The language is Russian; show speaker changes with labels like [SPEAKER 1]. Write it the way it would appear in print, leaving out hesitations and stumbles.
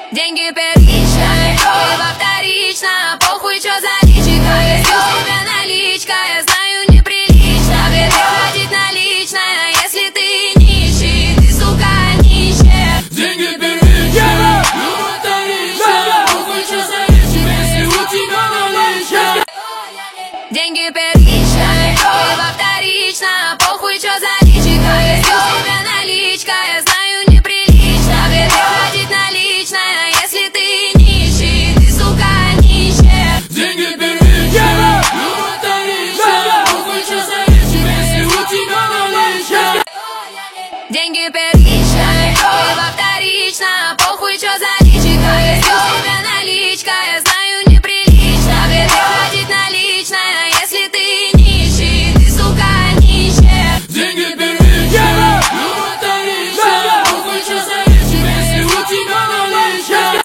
[SPEAKER 1] Деньги первично, любовь вторично. Похуй, чё за личико, если у тебя наличка. Я знаю, неприлично в это ходить наличная. Если ты нищий, ты, сука, нищая.
[SPEAKER 2] Деньги первично, любовь вторично. Похуй, чё за личико, если у тебя наличка.
[SPEAKER 1] Деньги первично, любовь вторично. Похуй, чё за личико, если у тебя наличка. Я знаю, неприлично в это ходить наличная. Если ты нищий, ты, сука, нищая.
[SPEAKER 2] Деньги первично, любовь вторично. Похуй, чё за личико, если у тебя наличка.
[SPEAKER 1] Деньги первично, любовь вторично. Похуй, чё за